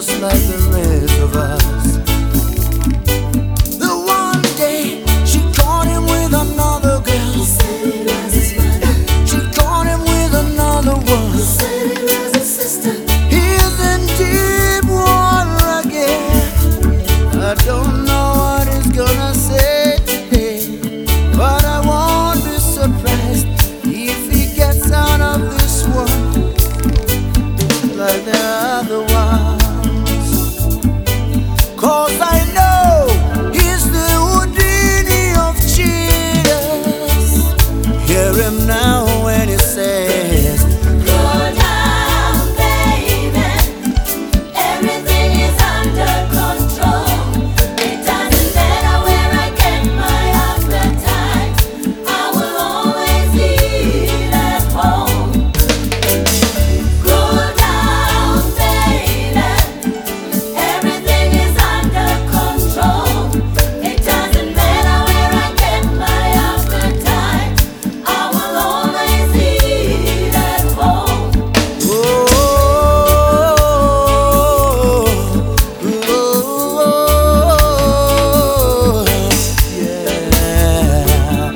just like the rest of us. The one day she caught him with another girl. He said it was his mother. She caught him with another one. He said it was his sister. He's in deep water again. I don't know what he's gonna say today, but I won't be surprised if he gets out of this one like the other ones. 'Cause I know he's the Houdini of cheaters. Hear him now when he says, Go down, baby. Everything is under control. It doesn't matter where I get my appetite. I will always eat at home. Go down, baby. Everything is under control. It doesn't matter where I get my appetite. I will always eat at home. oh, yeah.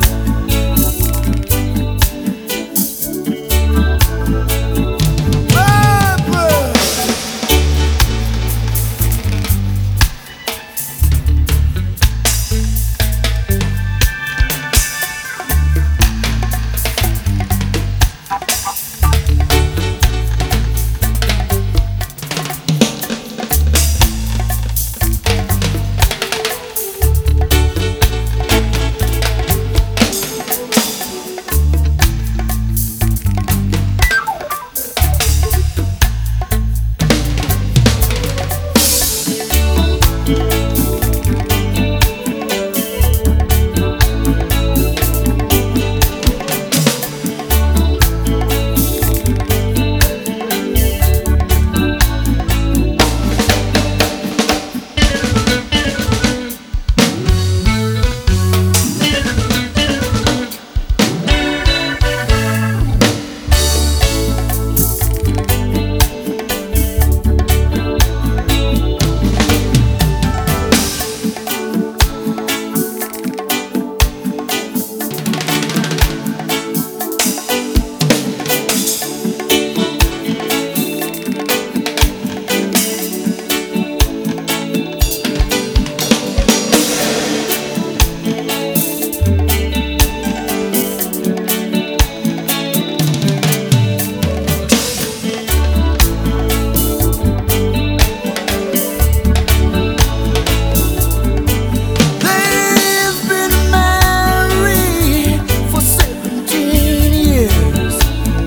They've been married for 17 years,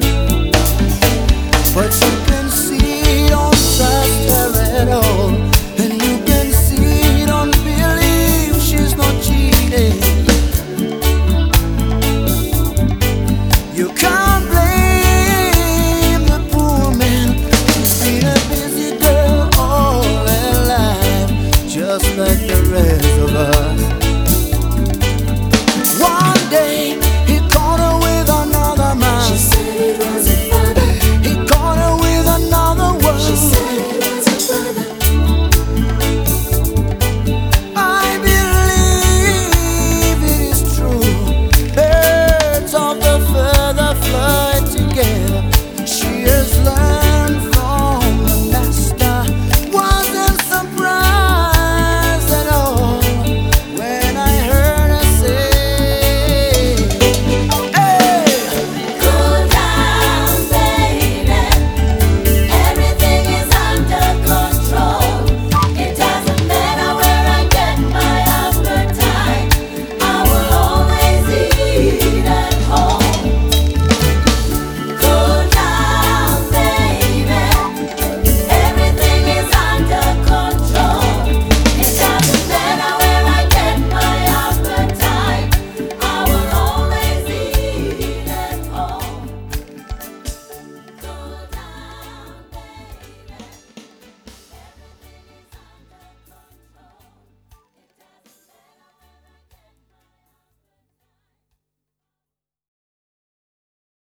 but you can see don't trust her at all, and you can see don't believe she's not cheating. You can't blame the poor man. She's been a busy girl all her life, just like the rest